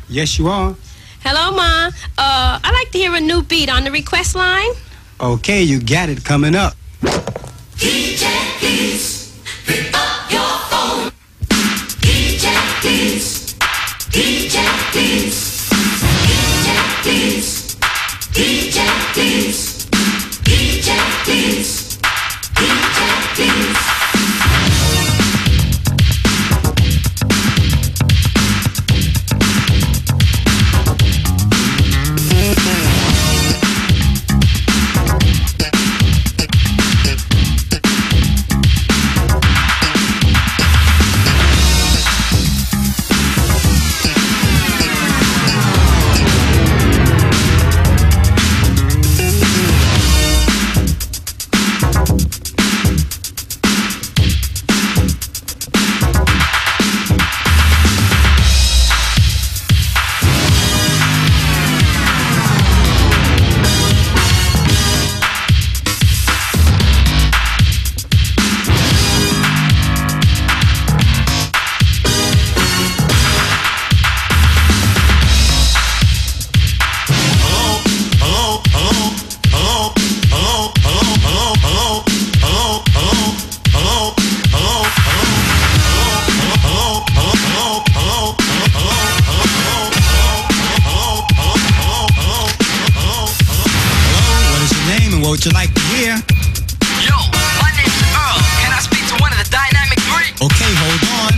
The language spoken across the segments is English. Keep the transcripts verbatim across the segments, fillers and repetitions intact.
Yes, you are. Hello, Ma. Uh, I'd like to hear a new beat on the request line. Okay, you got it coming up. D J, please pick up your phone. D J, please. D J, please. D J, please. D J, please. D J, please. D J, please. What would you like to hear? Yo, my name's Earl. Can I speak to one of the Dynamic Three? Okay, hold on.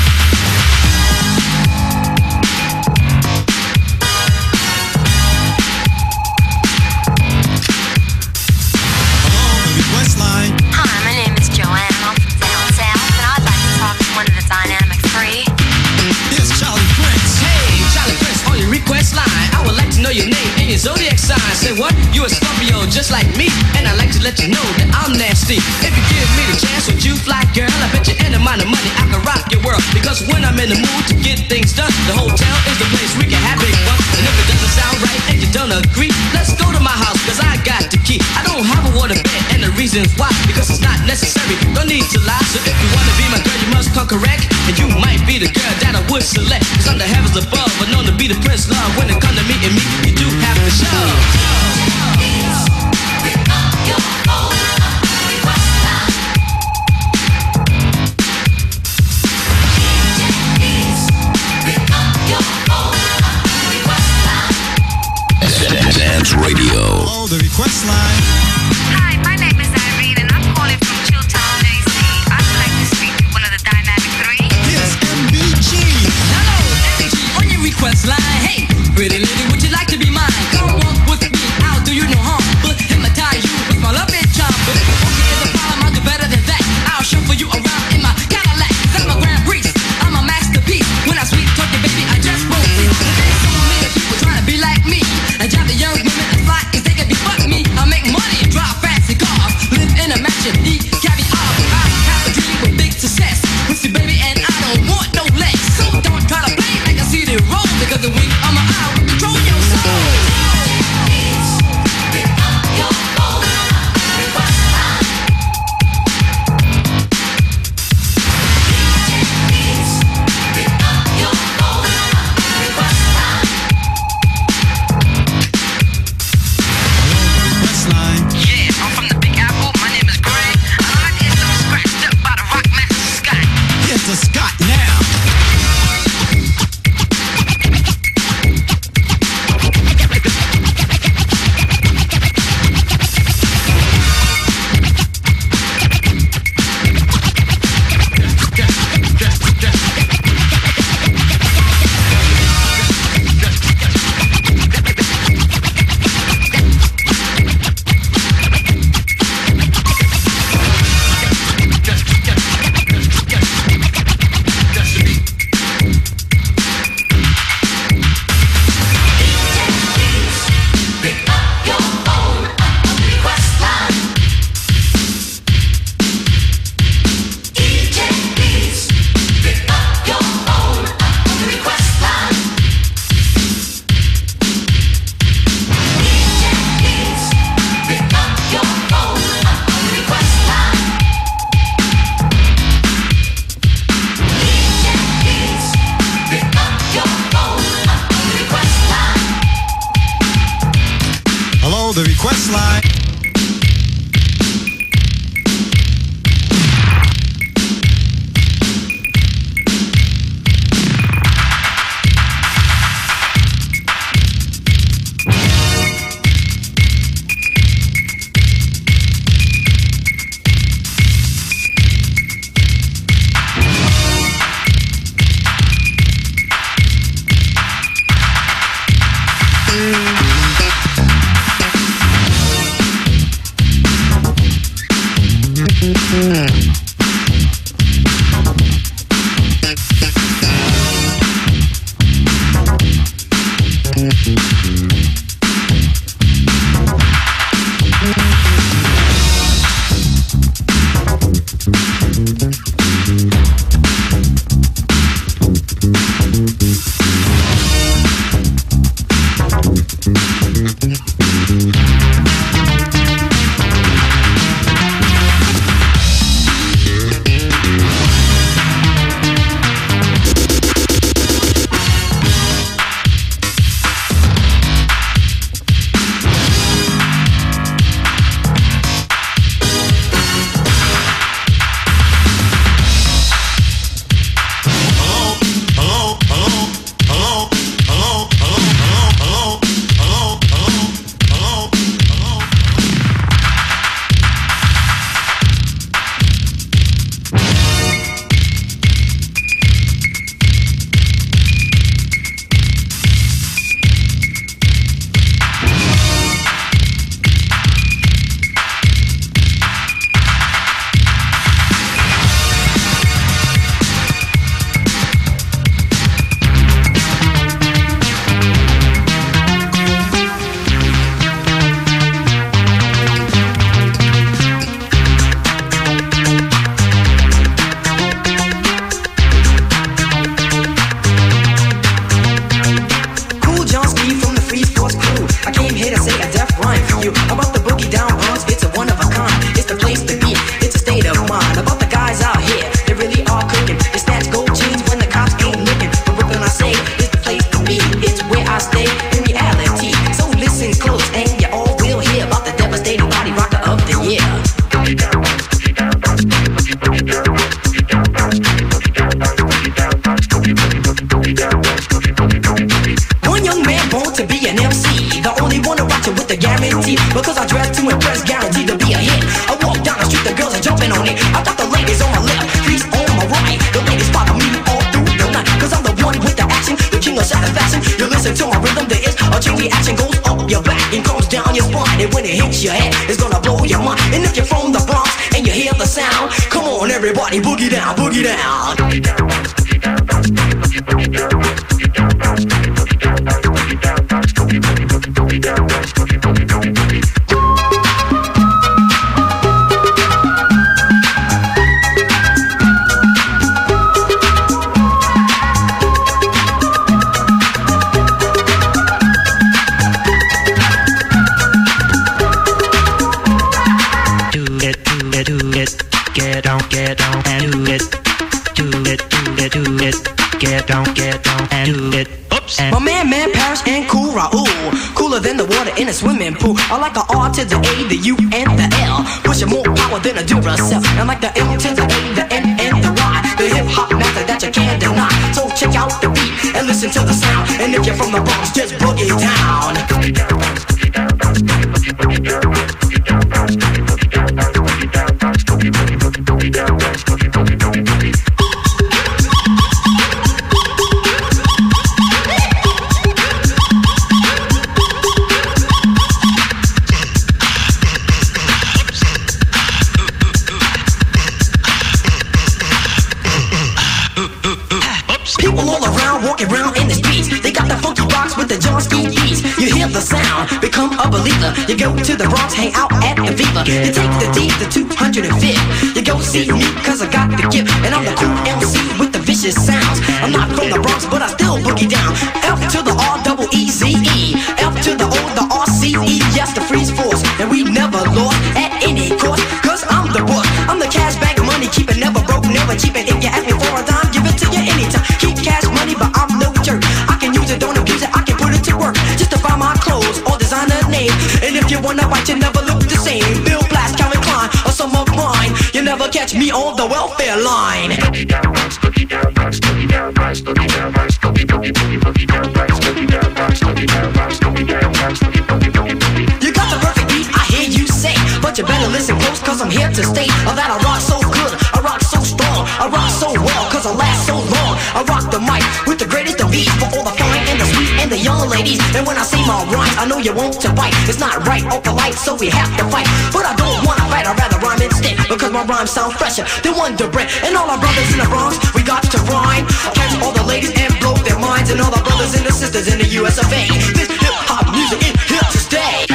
Hello, the request line. Hi, my name is Joanne. I'm from down south, and I'd like to talk to one of the Dynamic Three. Here's Charlie Prince. Hey, Charlie Prince on your request line. I would like to know your name and your zodiac sign. Say what? You a Scorpio just like me, and I'd like to let you know that I'm nasty. If you give me the chance, would you fly, girl? I bet you any amount of money I can rock your world. Because when I'm in the mood to get things done, the hotel is the place we can have big fun. And if it doesn't sound right and you don't agree, let's go to my house, cause I got the key. I don't have a water bed, and the reason's why, because it's not necessary. Don't need to lie, so if you wanna be my girl, you must come correct. And you might be the girl that I would select, cause I'm the heavens above, but known to be the prince love. When it comes to meeting me, you do have to show. Dance Radio. Oh, the request line. Hi, my name is Irene, and I'm calling from Chilltown, A C. I would like to speak to one of the Dynamic Three. Here's M B G. Hello, M B G on your request line. Hey, pretty lady, would you like to be mine? Come walk with me, I'll do you no harm, but hypnotize you with my love and charm. But if you won't get the problem, I'll do better than that. I'll shuffle you around in my Cadillac. I'm a grand priest, I'm a masterpiece. When I sweet talk you, baby, I just won't see. There's so many people trying to be like me, and drive the young women to fly, cause they can be fuck me. I make money request line. Everybody boogie down, boogie down. In a swimming pool, I like a R to the A, the U, and the L. Pushing more power than a Duracell. And like the M to the A, the N, and the Y. The hip hop master that you can't deny. So check out the beat and listen to the sound. And if you're from the Bronx, just boogie down. The sound, become a believer. You go to the Bronx, hang out at the Viva. You take the D, the two hundred fifth. You go see me, cause I got the gift. And I'm the cool M C with the vicious sounds. I'm not from the Bronx, but I still boogie down. F to the R, double E Z E. F to the O, the R C E. Yes, the freeze force. And we never lost at any cost. Cause I'm the boss. I'm the cash bag money, keep it never broke, never cheap. And if you ask me for a dime, give it to you anytime. Keep cash money, but I'm no jerk. I can use it, don't abuse it, I can put it to work. Just to buy my clothes or designer name. And if you want when I bite, you never look the same. Bill Blass, Calvin Klein, or some of mine. You never catch me on the welfare line. You got the perfect beat, I hear you say, but you better listen close, cause I'm here to stay. Oh, that I rock so good, I rock so strong, I rock so well, cause I last so long. I rock the mic with the greatest of ease for all the fine and the sweet and the young ladies. And when I say my rhymes, I know you want to bite. It's not right or polite, so we have to fight. But I don't wanna fight, I'd rather rhyme instead, because my rhymes sound fresher than Wonder Bread. And all our brothers in the Bronx, we got to rhyme, catch all the ladies and blow their minds. And all our brothers and the sisters in the U S of A, this hip-hop music is here to stay.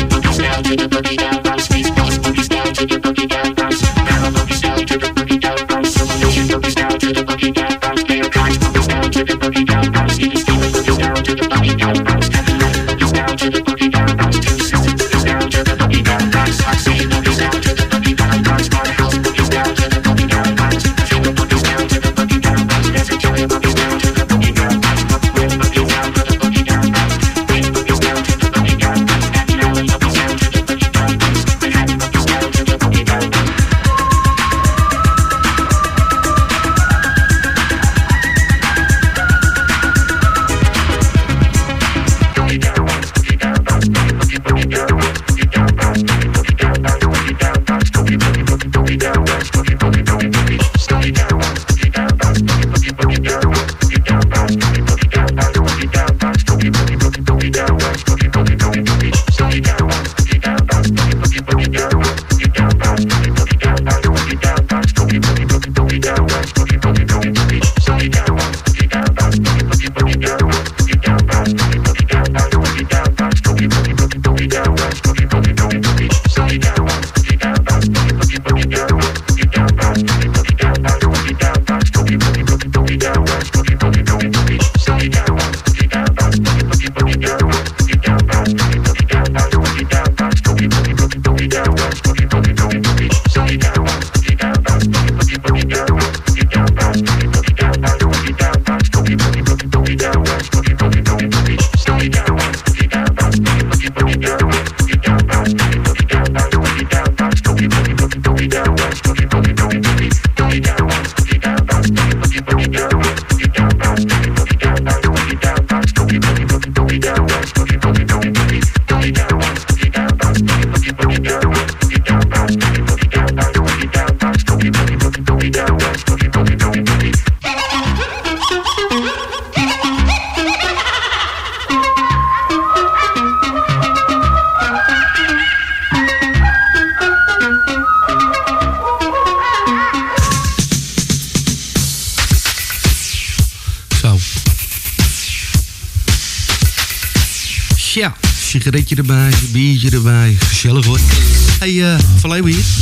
Ja, sigaretje erbij, biertje erbij. Gezellig hoor. Hé, hey, uh, Van Leeuwen hier.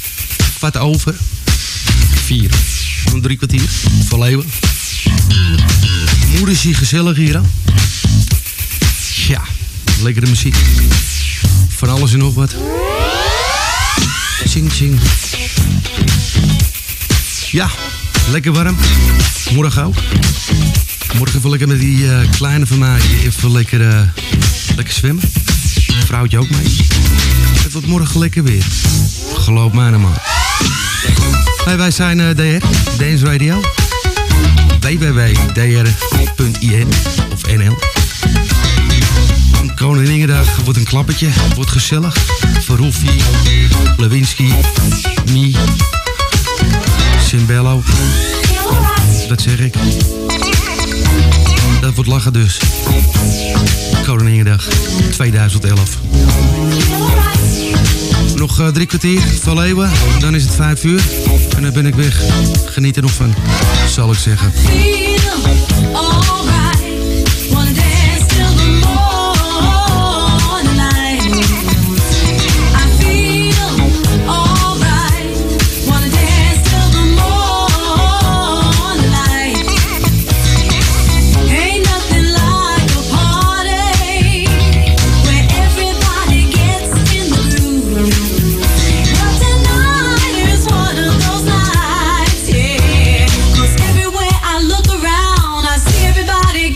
Kwart over. Vier. Een drie kwartier. Van Leeuwen. Moeder is hier gezellig hier, hè? Ja, lekkere muziek. Van alles en nog wat. Ching, ching. Ja, lekker warm. Morgen ook. Morgen even lekker met die uh, kleine van mij. Even lekker, uh, lekker zwemmen. Vrouwtje ook mee. Het wordt morgen lekker weer. Geloof mij nou maar. Hey, wij zijn uh, D R, Dance Radio. w w w punt d r punt i n of N L. Koninginnedag wordt een klappertje. Wordt gezellig. Voor Rolfie, Lewinsky, Mie, Simbello. Dat zeg ik. Dat wordt lachen dus. Koninginnedag tweeduizend elf. Nog uh, drie kwartier van Leeuwen. Dan is het vijf uur. En dan ben ik weg. Geniet er nog van, zal ik zeggen. Everybody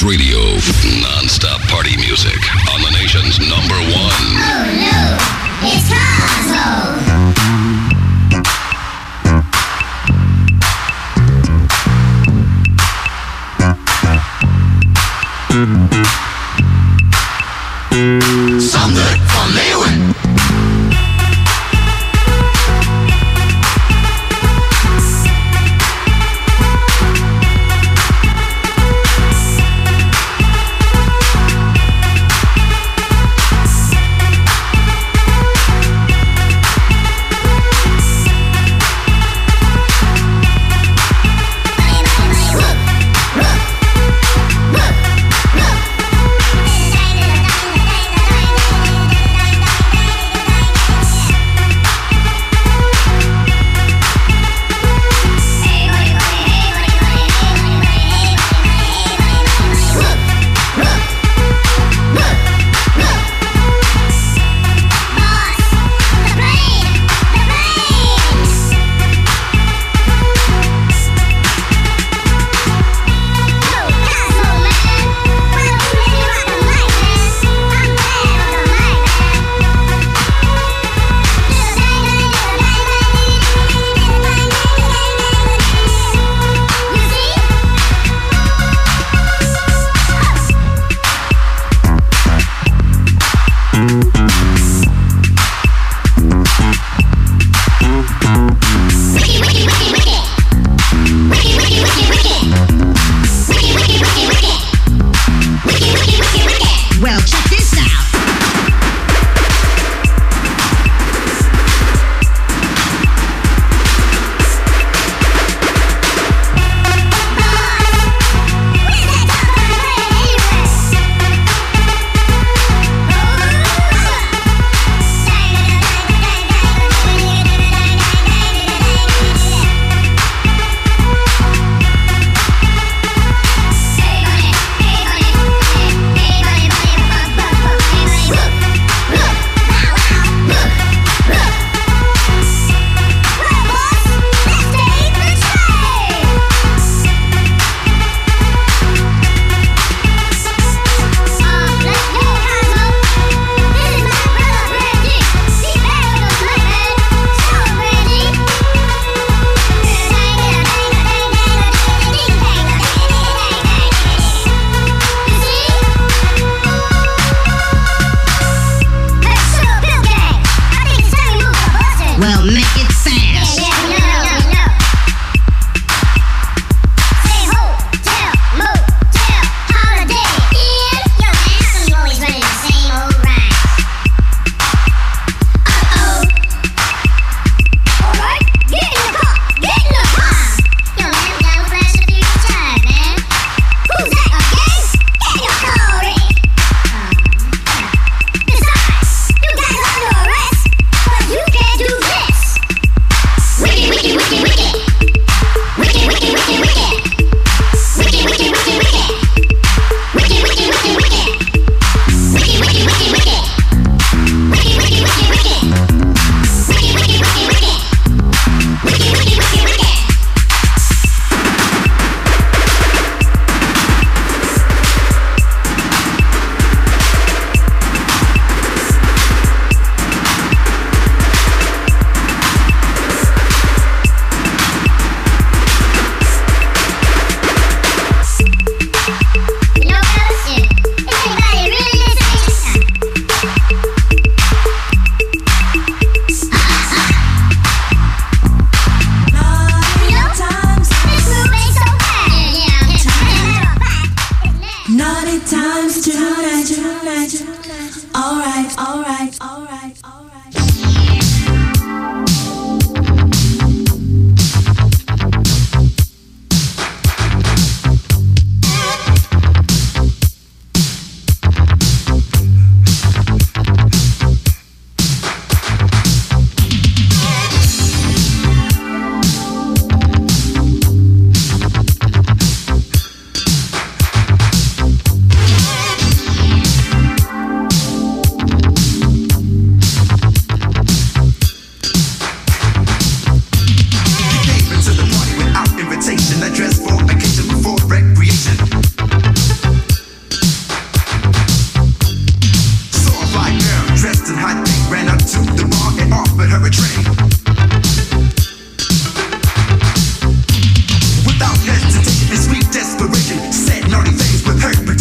Dance Radio. Non-stop party music on the nation's number one. Oh no, it's Cosmo. Sander van Leeuwen.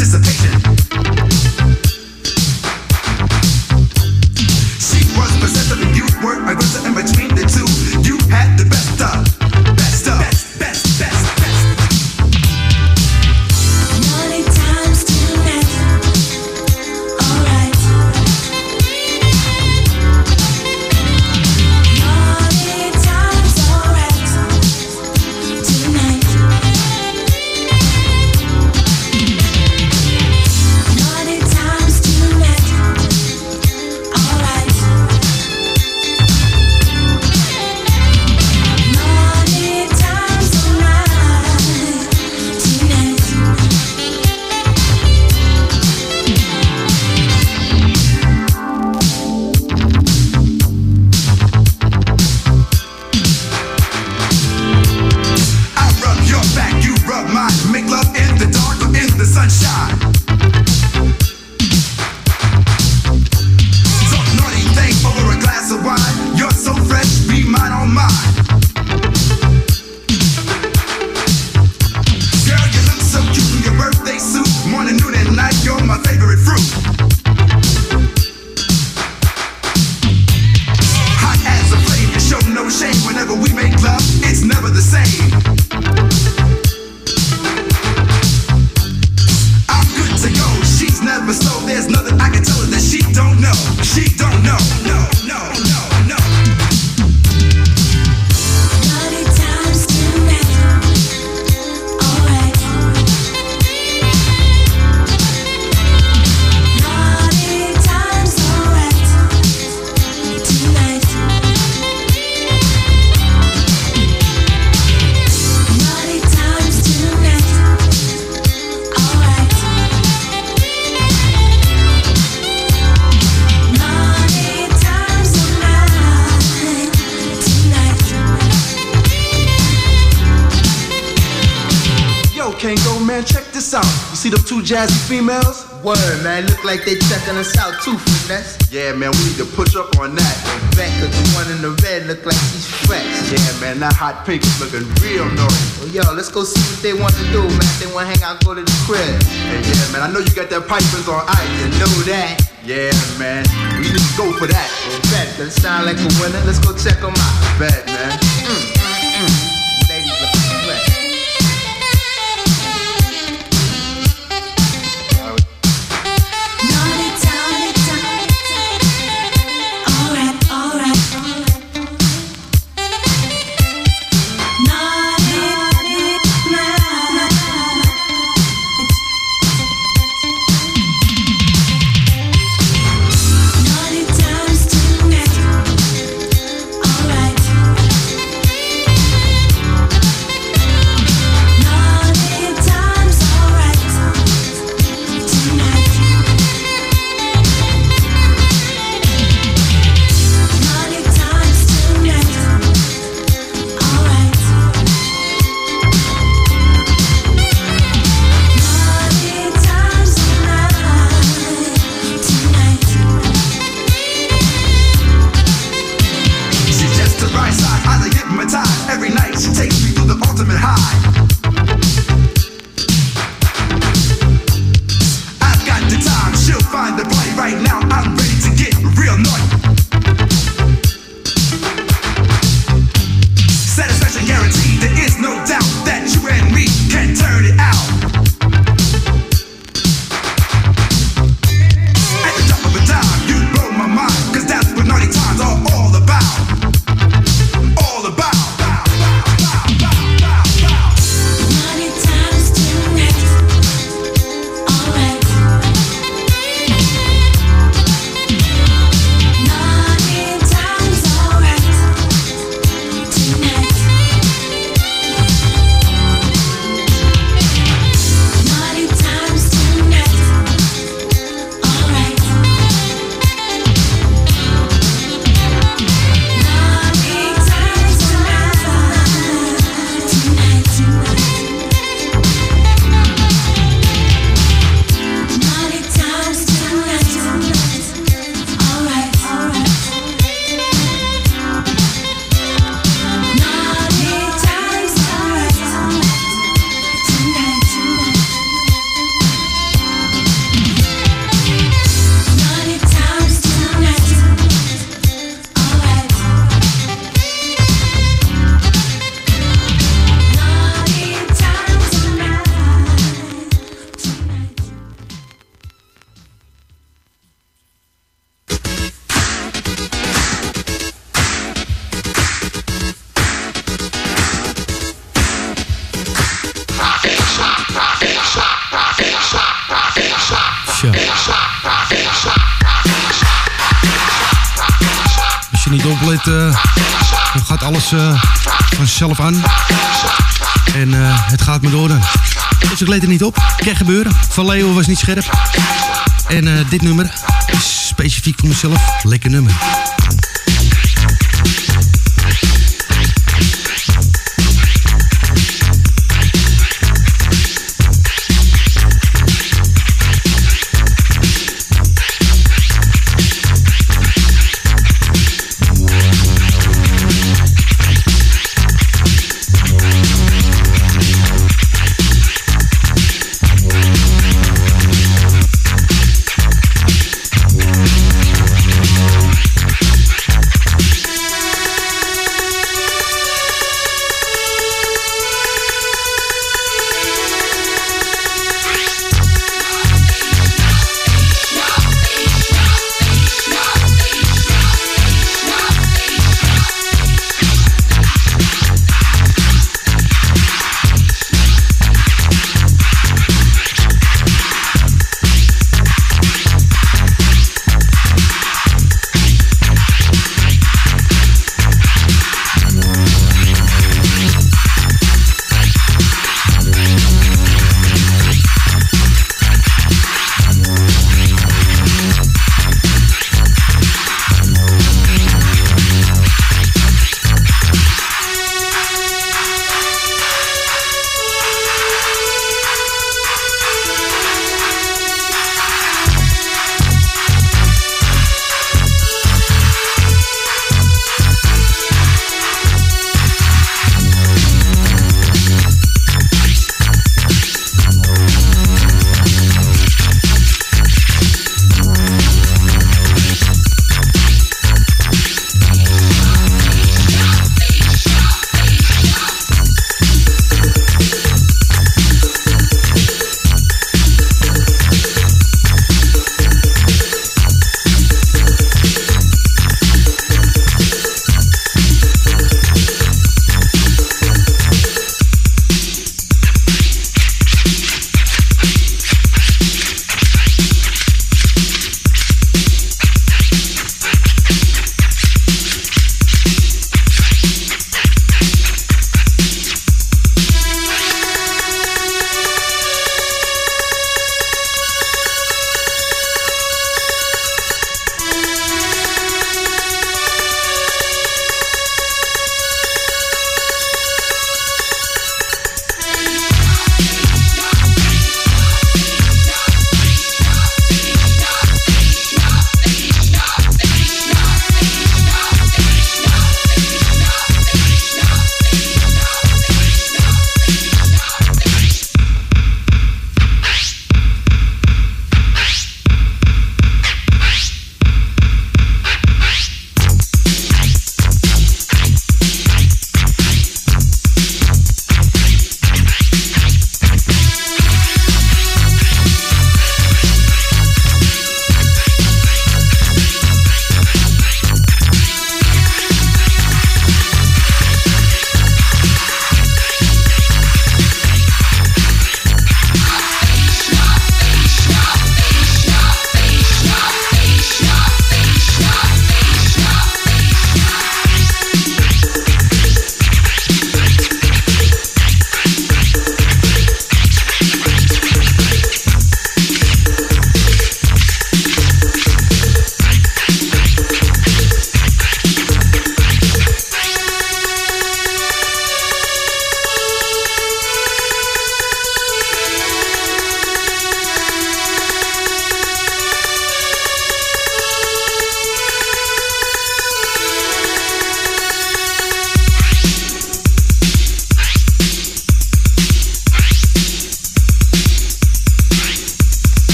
participation. She was possessive and you were aggressive in between the two. You had the best of, best of, best, best, best, best. Naughty times tonight. Alright. Naughty times, alright. Tonight. Naughty times tonight. Alright. Naughty times alright. Tonight. I rub your back, you rub mine. Make love in the dark or in the sunshine. Talk naughty thing over a glass of wine. You're so fresh, be mine on mine. Girl, you look so cute in your birthday suit. Morning, noon, and night, you're my favorite fruit. Hot as a flame, you show no shame. Whenever we make love, it's never the same. I'm good to go, she's never slow. There's nothing I can tell her that she don't know. She don't know, no, no, no, no. Naughty times tonight. Alright. Naughty times, alright. Tonight. Naughty times tonight. Alright. Naughty times alright. Tonight. Yo, Kango, man, check this out. You see them two jazzy females? Word, man, look like they checking us out too, finesse. Yeah, man, we need to push up on that. Becca, the one in the red, look like she's fresh. Yeah, man, that hot pink is looking real nice. Well, yo, let's go see what they want to do, man. If they want to hang out, go to the crib. Hey, yeah, man, I know you got that pipers on ice. You know that. Yeah, man, we need to go for that. Well, bet, does it sound like a winner? Let's go check them out. Bet, man. Mm, mm, mm. Ladies looking fresh. Naughty time, alright, alright, naughty, naughty times tonight. Alright. het uh, gaat alles uh, vanzelf aan. En uh, het gaat maar door dan. Dus ik let er niet op. Kan gebeuren. Van Leo was niet scherp. En uh, dit nummer is specifiek voor mezelf. Lekker nummer.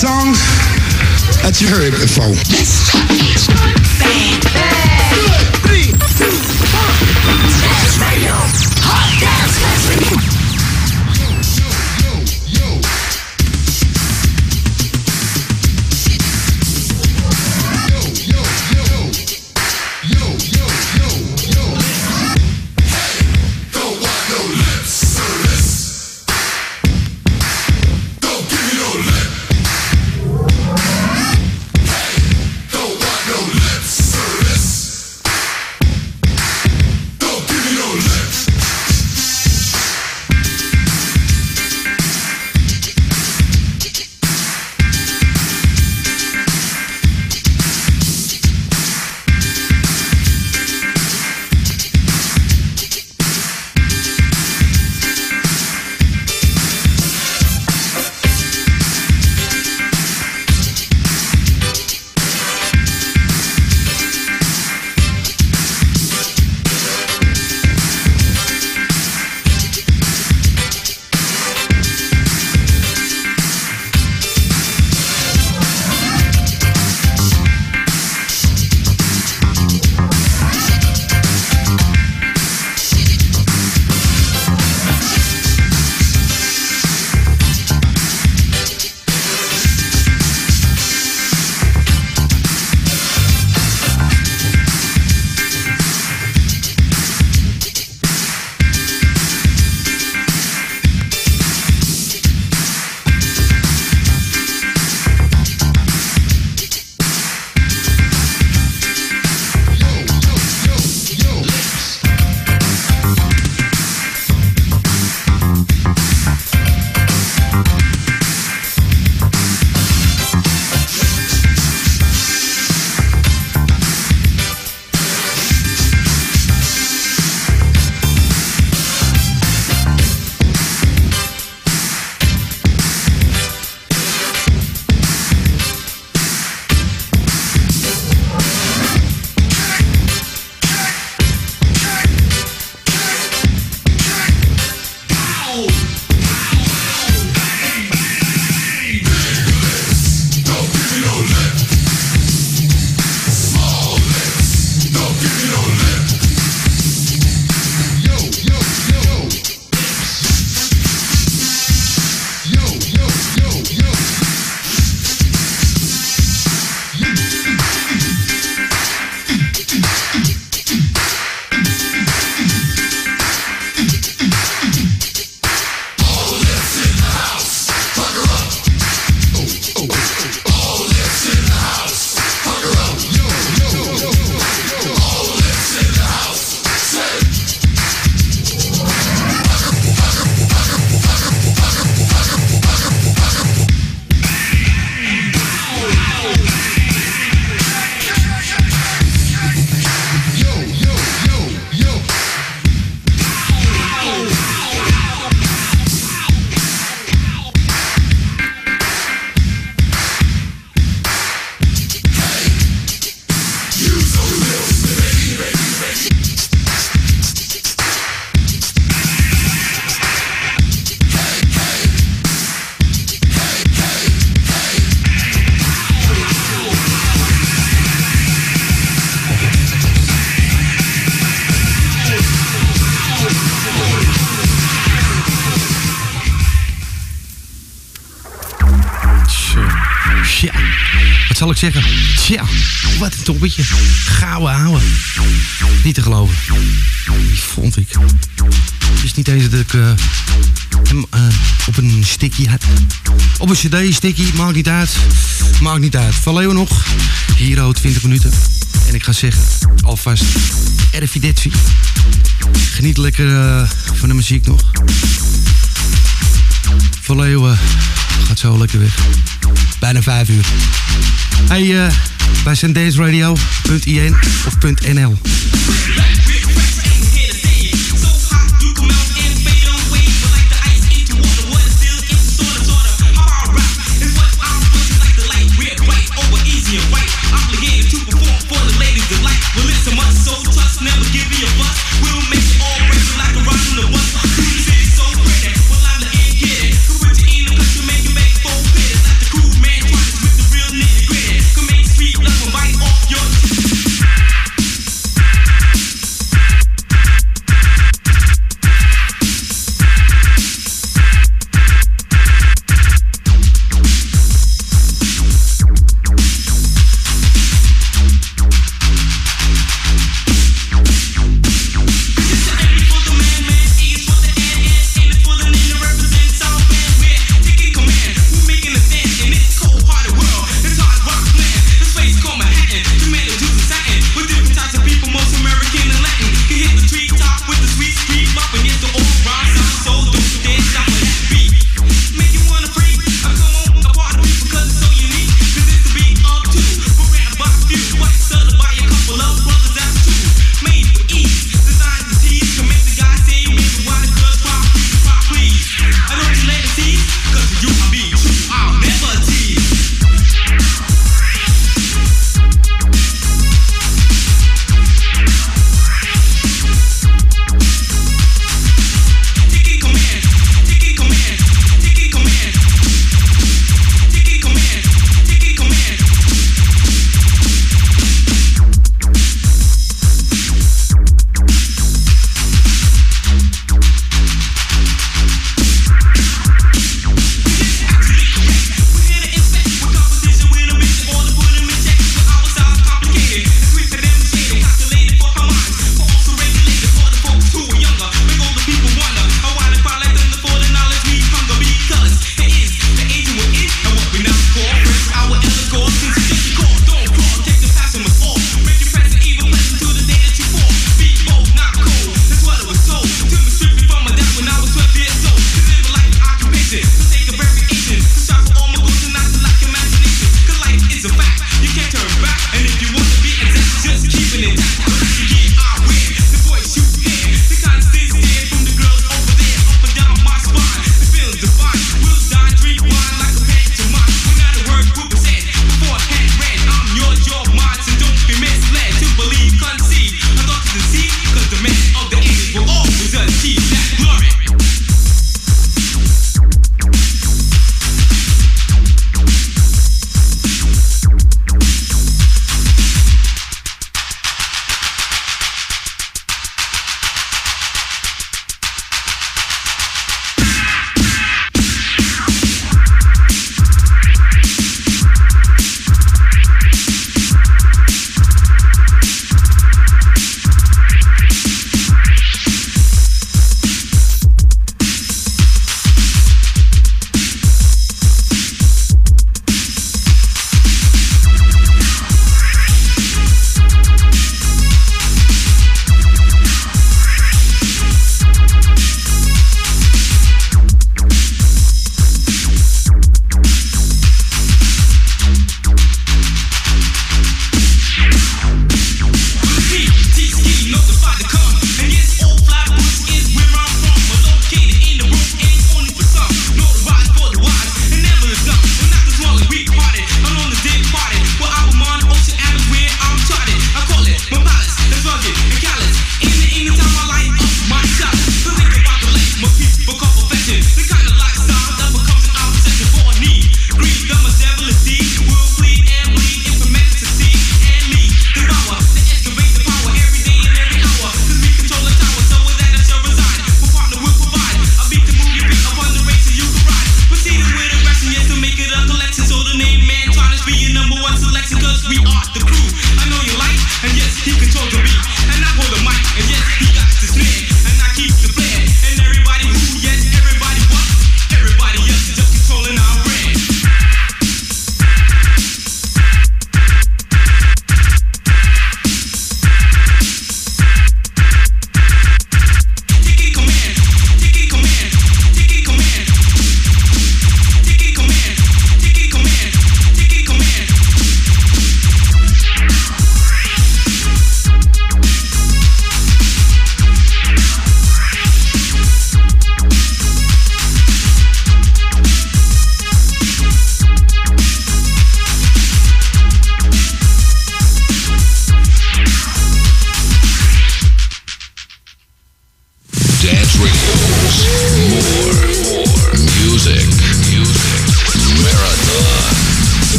songs that you heard before. Bad, bad. Three, two, one. Dance Radio. Hot Dance Radio. Zal ik zeggen? Tja, wat een toppetje. Gouden ouwe. Niet te geloven. Die vond ik. Het is niet eens dat ik uh, hem uh, op een sticky had. Op een cd, sticky, maakt niet uit. Maakt niet uit. Van Leeuwen nog. Hero, twintig minuten. En ik ga zeggen, alvast Ervidetvi. Geniet lekker uh, van de muziek nog. Van Leeuwen gaat zo lekker weg. Bijna vijf uur. Hey, uh, wij zijn dance radio punt i n of .nl. Man,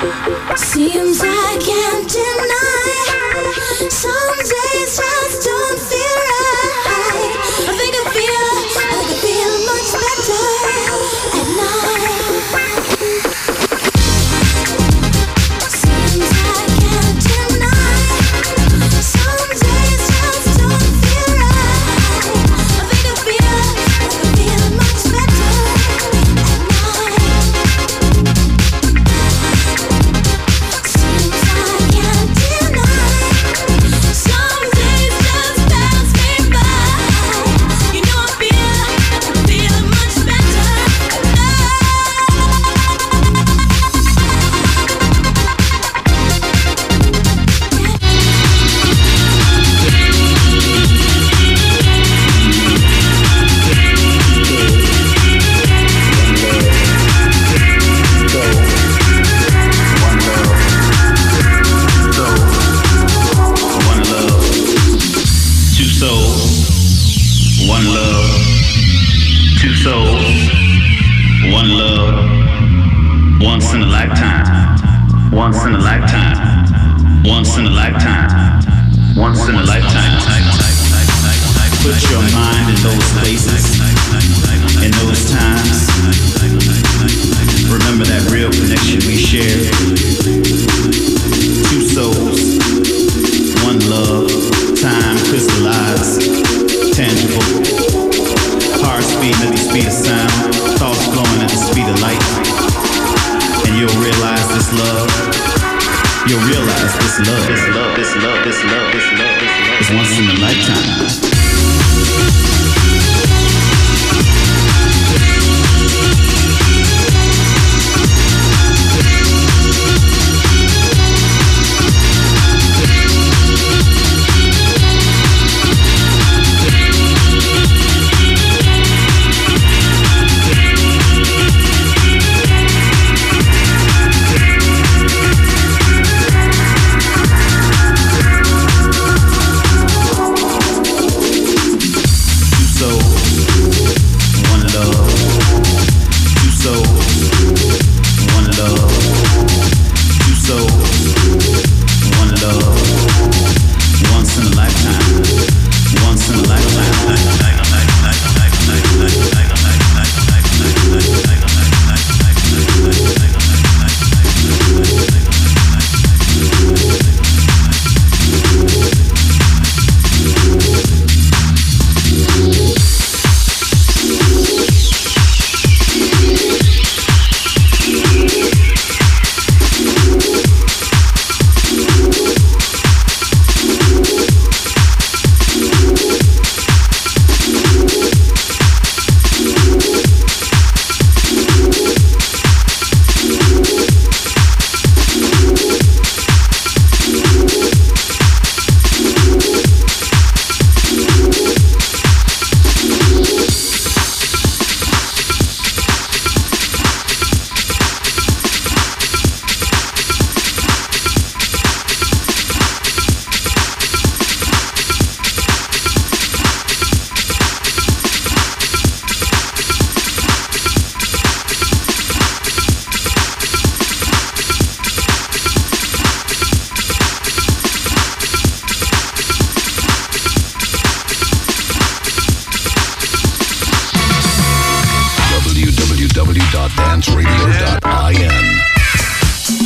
Seems I can't deny. Some days just don't feel right. I think I feel, I think I feel much better at night. Seems I can't deny. Some days just don't feel right. I think I feel, I think I feel much better at night. Seems I can't deny. Some days just pass me by. You know I feel, I feel much better at One love, two souls, one love, two souls, one love, once in a lifetime, once in a lifetime, once in a lifetime, once in a lifetime. Put your mind in those places, in those times. Remember that real connection we shared. Two souls, one love, time crystallized, tangible. Heart speeding at the speed of sound, thoughts flowing at the speed of light. And you'll realize this love, you'll realize this love, this love, this love, this love, this love, this love is once in a lifetime.